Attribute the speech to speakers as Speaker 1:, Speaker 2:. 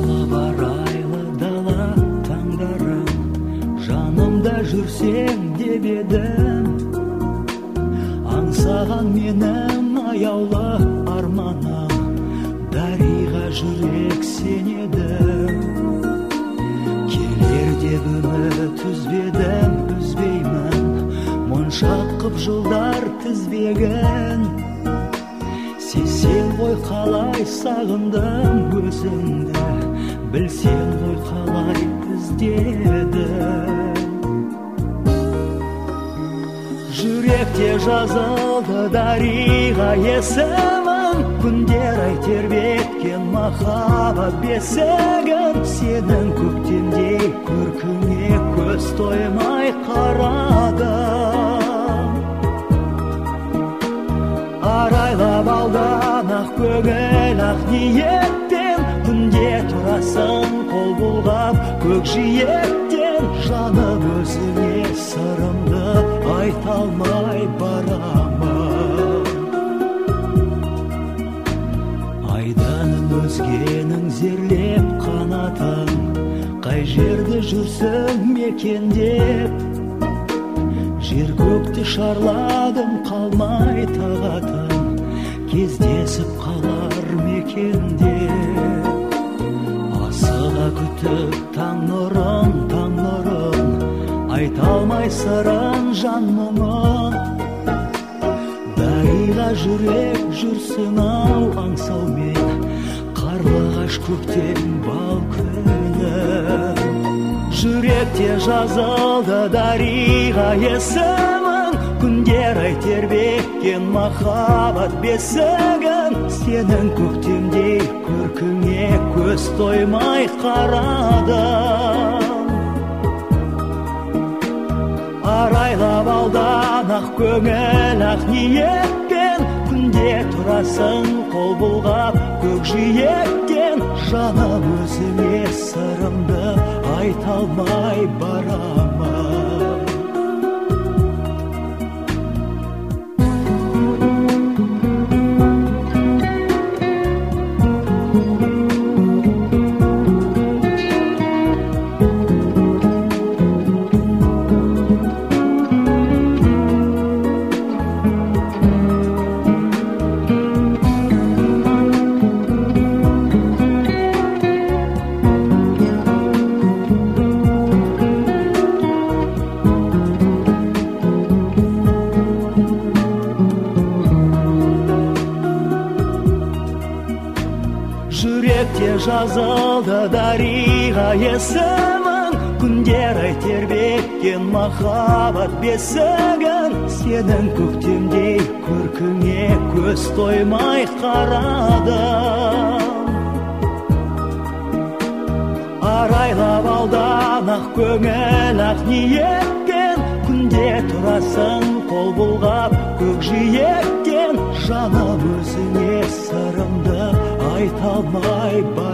Speaker 1: бар айлы дала таңдарым, жанымда жүрсең деп едім. Аңсаған менің аяулы арманым, дариға жүрек сенеді. Келер деп үміт үзбедім, үзбеймін, моншақ қып жылдар тізбегін. Сен ғой қалай сағындым өзіңді, білсең ғой қалай іздедім. Жүректе жазылды дариға есімің, күндер ай тербеткен махаббат бесігін. Сенің көктемдей көркіңе көз тоймай қарадым. Арайлап алдан ақ көңіл ақ ниеттен, күнде тұрасың қол бұлғап көкжиектен. Жаным өзіңе сырымды айта алмай барамын. Айданым өзгенің зерлеп қанатын, қай жерде жүрсің мекендеп. Жер көкті шарладым қалмай тағатын, кездесіп қалар мекенде. Асыға күтіп таң нұрын, айта алмай сырын жан мұңын. Дариға жүрек жүрсің ау аңсаумен, қарлығаш көктем бал күні. Жүректе жазылды дариға есімің, күндер ай тербеткен махаббат бесігін. Сенің көктемдей көркіңе көз тоймай қарадым. Арайлап алдан ақ көңіл ақ ниетпен, күнде тұрасың қол бұлғап көкжиектен. Жаным өзіңе сырымды айта алмай барамын. Жүректе жазылды дариға есімің, күндер ай тербеткен махаббат бесігін. Сенің көктемдей көркіңе көз тоймай қарадым. Арайлап алдан ақ көңіл ақ ниетпен, күнде тұрасың қол бұлғап көкжиектен. Жаным өзіңе сырымды айта алмай